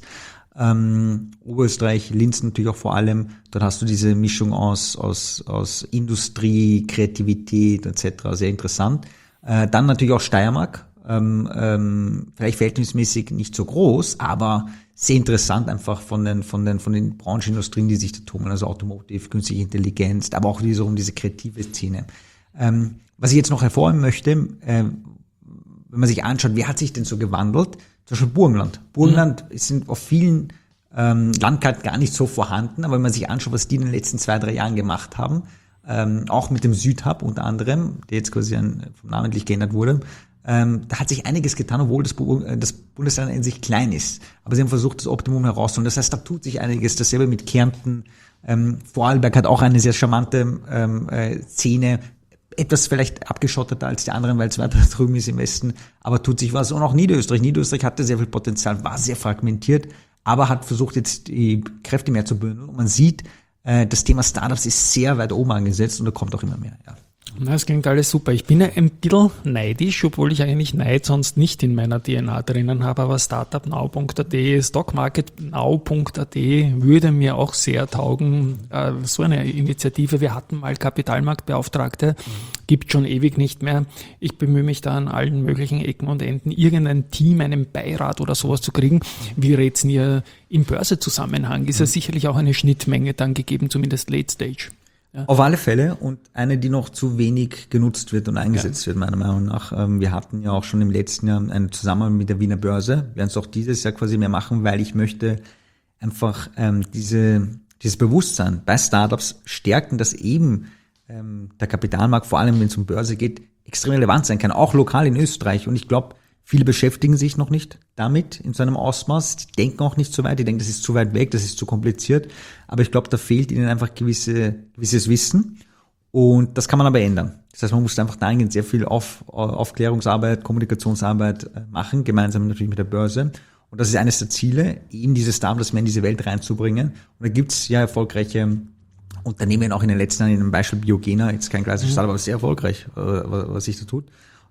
Ähm, Oberösterreich, Linz natürlich auch vor allem, dort hast du diese Mischung aus, aus, aus Industrie, Kreativität et cetera, sehr interessant. Äh, dann natürlich auch Steiermark, ähm, ähm, vielleicht verhältnismäßig nicht so groß, aber sehr interessant einfach von den, von den, von den Branchenindustrien, die sich da tummeln, also Automotive, künstliche Intelligenz, aber auch diese, um diese kreative Szene. Ähm, was ich jetzt noch hervorheben möchte, äh, wenn man sich anschaut, wer hat sich denn so gewandelt? Zum Beispiel Burgenland. Burgenland mhm. sind auf vielen ähm, Landkarten gar nicht so vorhanden, aber wenn man sich anschaut, was die in den letzten zwei, drei Jahren gemacht haben, ähm, auch mit dem Südhub unter anderem, der jetzt quasi ein, namentlich geändert wurde, ähm, da hat sich einiges getan, obwohl das, das Bundesland in sich klein ist. Aber sie haben versucht, das Optimum herauszuholen. Das heißt, da tut sich einiges. Dasselbe mit Kärnten. Ähm, Vorarlberg hat auch eine sehr charmante ähm, äh, Szene, etwas vielleicht abgeschotteter als die anderen, weil es weiter drüben ist im Westen, aber tut sich was. Und auch Niederösterreich. Niederösterreich hatte sehr viel Potenzial, war sehr fragmentiert, aber hat versucht, jetzt die Kräfte mehr zu bündeln. Und man sieht, äh, das Thema Startups ist sehr weit oben angesetzt und da kommt auch immer mehr. Ja. Na, das klingt alles super. Ich bin ja ein bisschen neidisch, obwohl ich eigentlich Neid sonst nicht in meiner D N A drinnen habe, aber startupnow punkt a t, stockmarketnow punkt a t würde mir auch sehr taugen. Äh, so eine Initiative. Wir hatten mal Kapitalmarktbeauftragte, gibt schon ewig nicht mehr. Ich bemühe mich da an allen möglichen Ecken und Enden, irgendein Team, einen Beirat oder sowas zu kriegen. Wie rät's ihr im Börsezusammenhang? Ist ja sicherlich auch eine Schnittmenge dann gegeben, zumindest Late Stage. Ja. Auf alle Fälle und eine, die noch zu wenig genutzt wird und eingesetzt ja. wird, meiner Meinung nach. Wir hatten ja auch schon im letzten Jahr einen Zusammenhang mit der Wiener Börse. Wir werden es auch dieses Jahr quasi mehr machen, weil ich möchte einfach ähm, diese dieses Bewusstsein bei Startups stärken, dass eben ähm, der Kapitalmarkt, vor allem wenn es um Börse geht, extrem relevant sein kann, auch lokal in Österreich. Und ich glaube, viele beschäftigen sich noch nicht damit in so einem Ausmaß. Die denken auch nicht so weit. Die denken, das ist zu weit weg, das ist zu kompliziert. Aber ich glaube, da fehlt ihnen einfach gewisse, gewisses Wissen. Und das kann man aber ändern. Das heißt, man muss einfach dahingehend sehr viel Auf, Aufklärungsarbeit, Kommunikationsarbeit machen, gemeinsam natürlich mit der Börse. Und das ist eines der Ziele, eben diese Startups mehr in diese Welt reinzubringen. Und da gibt's ja erfolgreiche Unternehmen, auch in den letzten Jahren, in dem Beispiel Biogena, jetzt kein klassisches Startup, aber sehr erfolgreich, was sich da tut.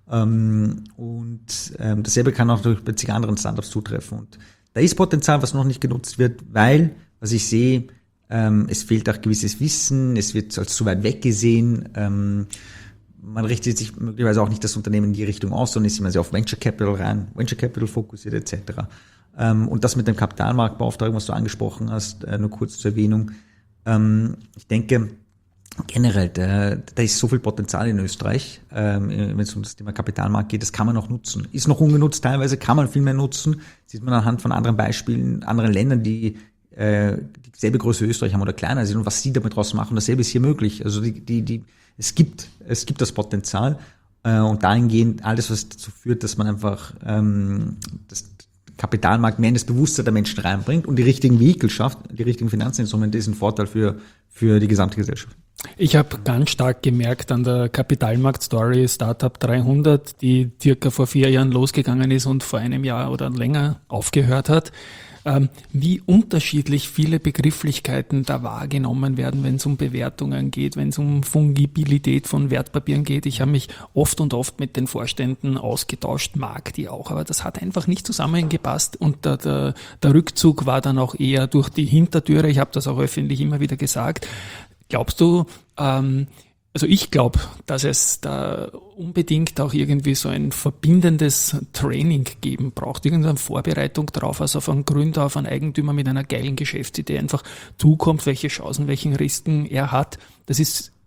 Ähm, und ähm, dasselbe kann auch durch bei zig anderen Startups zutreffen. Und da ist Potenzial, was noch nicht genutzt wird, weil, was ich sehe, ähm, es fehlt auch gewisses Wissen, es wird als zu weit weg gesehen, ähm, man richtet sich möglicherweise auch nicht das Unternehmen in die Richtung aus, sondern ist immer sehr auf Venture Capital rein, Venture Capital fokussiert et cetera. Ähm, und das mit dem Kapitalmarktbeauftragten, was du angesprochen hast, äh, nur kurz zur Erwähnung. Ähm, ich denke, generell, da, da ist so viel Potenzial in Österreich, ähm, wenn es um das Thema Kapitalmarkt geht, das kann man noch nutzen. Ist noch ungenutzt teilweise, kann man viel mehr nutzen. Sieht man anhand von anderen Beispielen, anderen Ländern, die äh, dieselbe Größe Österreich haben oder kleiner sind und was sie damit draus machen. Dasselbe ist hier möglich. Also die, die, die, es gibt, es gibt das Potenzial äh, und dahingehend alles, was dazu führt, dass man einfach ähm, das Kapitalmarkt mehr in das Bewusstsein der Menschen reinbringt und die richtigen Vehikel schafft, die richtigen Finanzinstrumente, ist ein Vorteil für für die gesamte Gesellschaft. Ich habe ganz stark gemerkt an der Kapitalmarkt-Story Startup dreihundert, die circa vor vier Jahren losgegangen ist und vor einem Jahr oder länger aufgehört hat, ähm, wie unterschiedlich viele Begrifflichkeiten da wahrgenommen werden, wenn es um Bewertungen geht, wenn es um Fungibilität von Wertpapieren geht. Ich habe mich oft und oft mit den Vorständen ausgetauscht, mag die auch, aber das hat einfach nicht zusammengepasst und der, der, der Rückzug war dann auch eher durch die Hintertüre. Ich habe das auch öffentlich immer wieder gesagt. Glaubst du, ähm, also ich glaube, dass es da unbedingt auch irgendwie so ein verbindendes Training geben braucht, irgendeine Vorbereitung darauf, also auf einen Gründer, auf einen Eigentümer mit einer geilen Geschäftsidee einfach zukommt, welche Chancen, welchen Risiken er hat. Das ist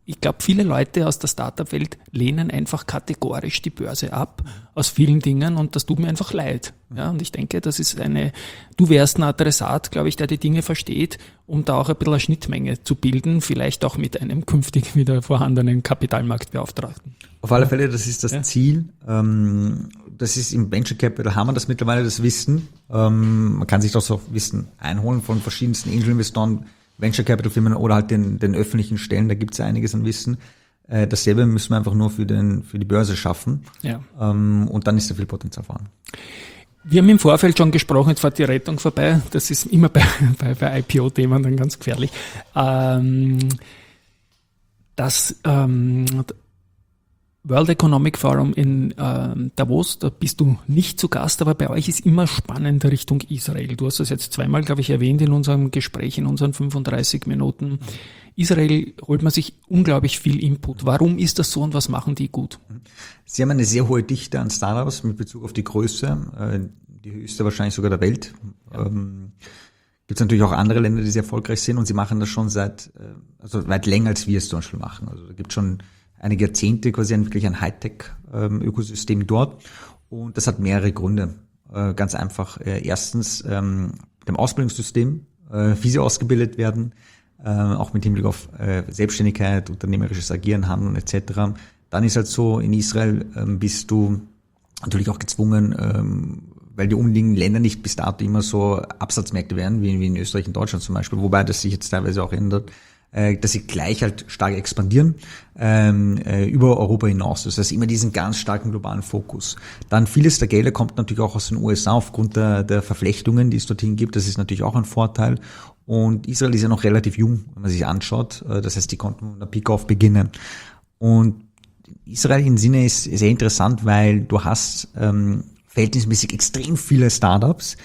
ich glaube, viele Leute aus der Startup-Welt lehnen einfach kategorisch die Börse ab aus vielen Dingen und das tut mir einfach leid. Ja, und ich denke, das ist eine, du wärst ein Adressat, glaube ich, der die Dinge versteht, um da auch ein bisschen eine Schnittmenge zu bilden, vielleicht auch mit einem künftig wieder vorhandenen Kapitalmarktbeauftragten. Auf alle Fälle, das ist das ja. Ziel. Ähm, das ist im Venture Capital, haben wir das mittlerweile, das Wissen. Ähm, man kann sich das auch Wissen einholen von verschiedensten Angel-Investoren, Venture Capital Firmen oder halt den, den öffentlichen Stellen, da gibt es ja einiges an Wissen. Äh, dasselbe müssen wir einfach nur für den für die Börse schaffen. Ja. Ähm, und dann ist da viel Potenzial vorhanden. Wir haben im Vorfeld schon gesprochen, jetzt fährt die Rettung vorbei. Das ist immer bei, bei, bei I P O-Themen dann ganz gefährlich. Ähm, das ähm, World Economic Forum in ähm, Davos, da bist du nicht zu Gast, aber bei euch ist immer spannend Richtung Israel. Du hast das jetzt zweimal, glaube ich, erwähnt in unserem Gespräch, in unseren fünfunddreißig Minuten. Israel holt man sich unglaublich viel Input. Warum ist das so und was machen die gut? Sie haben eine sehr hohe Dichte an Startups mit Bezug auf die Größe, die höchste wahrscheinlich sogar der Welt. Ja. Ähm, gibt es natürlich auch andere Länder, die sehr erfolgreich sind und sie machen das schon seit, also weit länger als wir es zum Beispiel machen. Also da gibt es schon einige Jahrzehnte quasi ein, wirklich ein Hightech-Ökosystem dort und das hat mehrere Gründe. Ganz einfach, erstens mit dem Ausbildungssystem, wie sie ausgebildet werden, auch mit Hinblick auf Selbstständigkeit, unternehmerisches Agieren, Handeln et cetera. Dann ist halt so, in Israel bist du natürlich auch gezwungen, weil die umliegenden Länder nicht bis dato immer so Absatzmärkte werden, wie in Österreich und Deutschland zum Beispiel, wobei das sich jetzt teilweise auch ändert, dass sie gleich halt stark expandieren ähm, äh, über Europa hinaus. Das heißt immer diesen ganz starken globalen Fokus. Dann vieles der Gelder kommt natürlich auch aus den U S A aufgrund der, der Verflechtungen, die es dorthin gibt. Das ist natürlich auch ein Vorteil. Und Israel ist ja noch relativ jung, wenn man sich anschaut. Das heißt, die konnten mit einer Peak-Off beginnen. Und Israel im Sinne ist sehr interessant, weil du hast ähm, verhältnismäßig extrem viele Startups,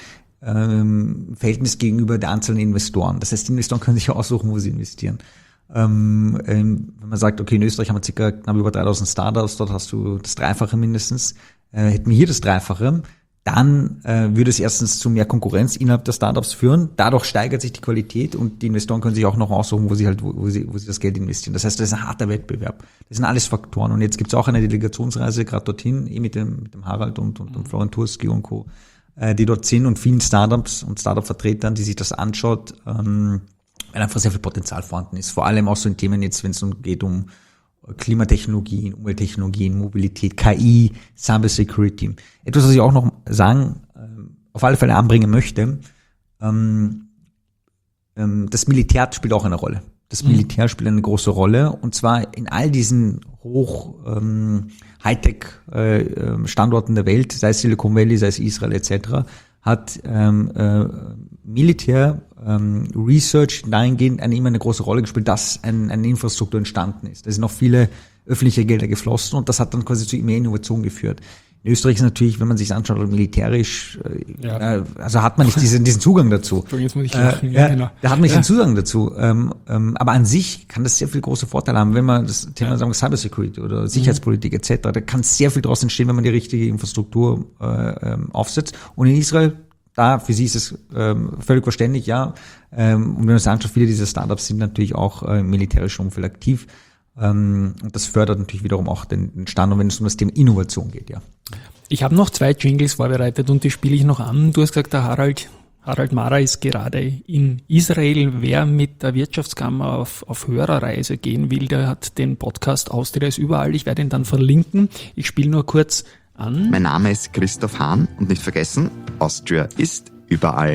Ähm, Verhältnis gegenüber der Anzahl der Investoren. Das heißt, die Investoren können sich aussuchen, wo sie investieren. Ähm, ähm, wenn man sagt, okay, in Österreich haben wir circa knapp über dreitausend Startups, dort hast du das Dreifache mindestens. Äh, hätten wir hier das Dreifache, dann äh, würde es erstens zu mehr Konkurrenz innerhalb der Startups führen. Dadurch steigert sich die Qualität und die Investoren können sich auch noch aussuchen, wo sie halt, wo, wo sie, wo sie das Geld investieren. Das heißt, das ist ein harter Wettbewerb. Das sind alles Faktoren. Und jetzt gibt es auch eine Delegationsreise gerade dorthin, eh mit dem, mit dem Harald und, und, und Florian Turski und Co., die dort sind und vielen Startups und Startup-Vertretern, die sich das anschaut, ähm, weil einfach sehr viel Potenzial vorhanden ist. Vor allem auch so in Themen jetzt, wenn es um geht um Klimatechnologien, Umwelttechnologien, Mobilität, K I, Cybersecurity. Etwas, was ich auch noch sagen, ähm, auf alle Fälle anbringen möchte, ähm, ähm, das Militär spielt auch eine Rolle. Das Militär spielt eine große Rolle und zwar in all diesen hoch ähm, Hightech-Standorten äh, der Welt, sei es Silicon Valley, sei es Israel et cetera, hat ähm, äh, Militär ähm, Research dahingehend eine, immer eine große Rolle gespielt, dass ein, eine Infrastruktur entstanden ist. Da sind noch viele öffentliche Gelder geflossen und das hat dann quasi zu mehr Innovation geführt. In Österreich ist natürlich, wenn man sich anschaut, militärisch, ja. äh, also hat man nicht diesen, diesen Zugang dazu. Jetzt muss ich lachen, äh, ja, ja, genau. Da hat man nicht ja. den Zugang dazu. Ähm, ähm, aber an sich kann das sehr viel große Vorteile haben, wenn man das Thema ja. sagen Cybersecurity oder Sicherheitspolitik mhm. et cetera. Da kann sehr viel daraus entstehen, wenn man die richtige Infrastruktur äh, ähm, aufsetzt. Und in Israel, da für sie ist es ähm, völlig verständlich, ja. Ähm, und wenn man sich anschaut, viele dieser Startups sind natürlich auch äh, im militärischen Umfeld aktiv. Und das fördert natürlich wiederum auch den Standort, wenn es um das Thema Innovation geht, ja. Ich habe noch zwei Jingles vorbereitet und die spiele ich noch an. Du hast gesagt, der Harald, Harald Mara ist gerade in Israel. Wer mit der Wirtschaftskammer auf, auf Hörerreise gehen will, der hat den Podcast Austria ist überall. Ich werde ihn dann verlinken. Ich spiele nur kurz an. Mein Name ist Christoph Hahn und nicht vergessen, Austria ist überall.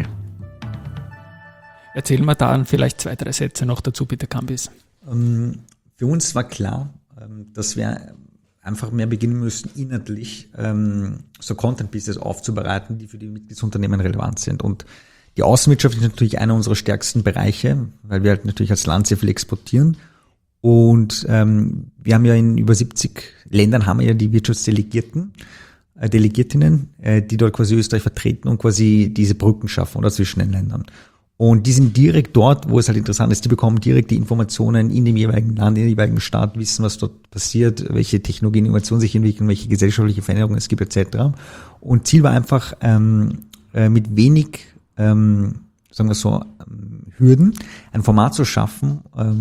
Erzähl mir da vielleicht zwei, drei Sätze noch dazu, bitte, Kambis. Um Für uns war klar, dass wir einfach mehr beginnen müssen, inhaltlich so Content-Pieces aufzubereiten, die für die Mitgliedsunternehmen relevant sind. Und die Außenwirtschaft ist natürlich einer unserer stärksten Bereiche, weil wir halt natürlich als Land sehr viel exportieren. Und ähm, wir haben ja in über siebzig Ländern haben wir ja die Wirtschaftsdelegierten, äh, Delegiertinnen, äh, die dort quasi Österreich vertreten und quasi diese Brücken schaffen oder zwischen den Ländern. Und die sind direkt dort, wo es halt interessant ist, die bekommen direkt die Informationen in dem jeweiligen Land, in dem jeweiligen Staat, wissen, was dort passiert, welche Technologien, Innovationen sich entwickeln, welche gesellschaftliche Veränderungen es gibt et cetera. Und Ziel war einfach, ähm, äh, mit wenig ähm, sagen wir so, Hürden, ein Format zu schaffen,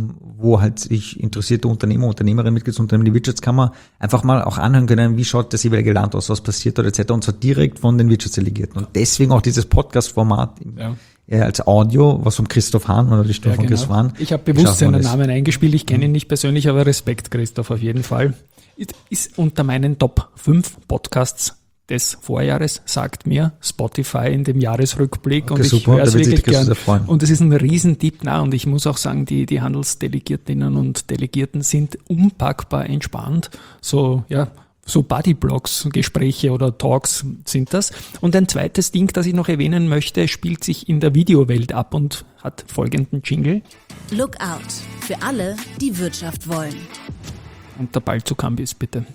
wo halt sich interessierte Unternehmer, Unternehmerinnen, Mitgliedsunternehmen, die Wirtschaftskammer einfach mal auch anhören können, wie schaut das jeweilige Land aus, was passiert dort et cetera. Und zwar direkt von den Wirtschaftsdelegierten. Und deswegen auch dieses Podcast-Format ja. als Audio, was von Christoph Hahn oder die Stimme ja, von genau. Christoph Hahn. Ich habe bewusst seinen Namen eingespielt, ich kenne ihn nicht persönlich, aber Respekt, Christoph, auf jeden Fall. Ist unter meinen Top fünf Podcasts des Vorjahres, sagt mir Spotify in dem Jahresrückblick. Okay, und super, ich höre es wirklich gern. freuen. Und es ist ein Riesentipp. Na, und ich muss auch sagen, die, die Handelsdelegiertinnen und Delegierten sind unpackbar entspannt. So, ja, so Buddyblocks, Gespräche oder Talks sind das. Und ein zweites Ding, das ich noch erwähnen möchte, spielt sich in der Videowelt ab und hat folgenden Jingle. Look out. Für alle, die Wirtschaft wollen. Und der Ball zu Cambis, bitte.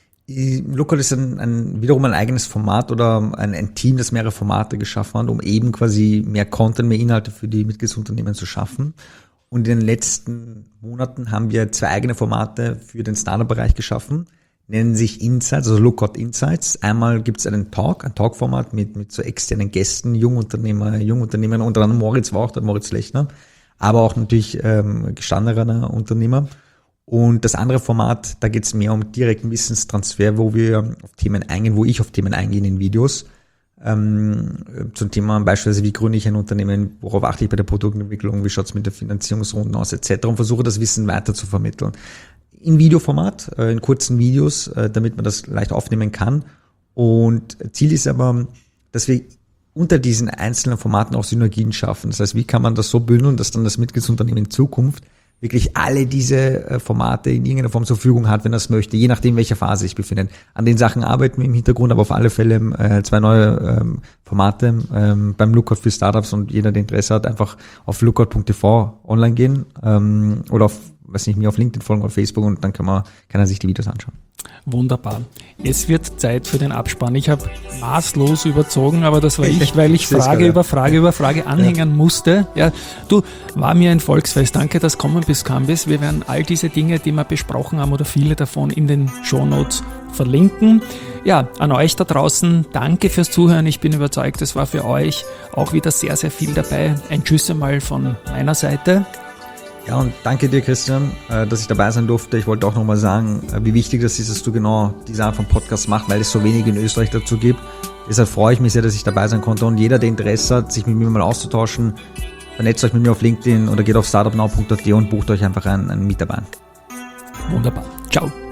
Lookout ist ein, ein, wiederum ein eigenes Format oder ein, ein Team, das mehrere Formate geschaffen hat, um eben quasi mehr Content, mehr Inhalte für die Mitgliedsunternehmen zu schaffen. Und in den letzten Monaten haben wir zwei eigene Formate für den Startup-Bereich geschaffen, nennen sich Insights, also Lookout Insights. Einmal gibt es einen Talk, ein Talk-Format mit, mit so externen Gästen, Jungunternehmer, Jungunternehmer, unter anderem Moritz war auch dort, Moritz Lechner, aber auch natürlich ähm, gestandener Unternehmer. Und das andere Format, da geht es mehr um direkten Wissenstransfer, wo wir auf Themen eingehen, wo ich auf Themen eingehe in Videos. Ähm, zum Thema beispielsweise, wie gründe ich ein Unternehmen, worauf achte ich bei der Produktentwicklung, wie schaut es mit der Finanzierungsrunden aus et cetera. Und versuche das Wissen weiter zu vermitteln. In Videoformat, äh, in kurzen Videos, äh, damit man das leicht aufnehmen kann. Und Ziel ist aber, dass wir unter diesen einzelnen Formaten auch Synergien schaffen. Das heißt, wie kann man das so bündeln, dass dann das Mitgliedsunternehmen in Zukunft wirklich alle diese Formate in irgendeiner Form zur Verfügung hat, wenn er es möchte, je nachdem, welcher Phase sich befindet. An den Sachen arbeiten wir im Hintergrund, aber auf alle Fälle äh, zwei neue ähm, Formate ähm, beim Lookout für Startups, und jeder, der Interesse hat, einfach auf lookout punkt t v online gehen ähm, oder auf, weiß nicht, mir auf LinkedIn folgen oder Facebook, und dann kann man kann er sich die Videos anschauen. Wunderbar. Es wird Zeit für den Abspann. Ich habe maßlos überzogen, aber das war ich, weil ich Frage über Frage über Frage anhängen ja. musste. Ja, du, war mir ein Volksfest. Danke, dass kommen bis Cambis. Wir werden all diese Dinge, die wir besprochen haben, oder viele davon in den Shownotes verlinken. Ja, an euch da draußen, danke fürs Zuhören. Ich bin überzeugt, es war für euch auch wieder sehr, sehr viel dabei. Ein Tschüss einmal von meiner Seite. Ja, und danke dir, Christian, dass ich dabei sein durfte. Ich wollte auch nochmal sagen, wie wichtig das ist, dass du genau diese Art von Podcast machst, weil es so wenig in Österreich dazu gibt. Deshalb freue ich mich sehr, dass ich dabei sein konnte. Und jeder, der Interesse hat, sich mit mir mal auszutauschen, vernetzt euch mit mir auf LinkedIn oder geht auf startup now punkt a t und bucht euch einfach einen, einen Mitarbeiter. Wunderbar. Ciao.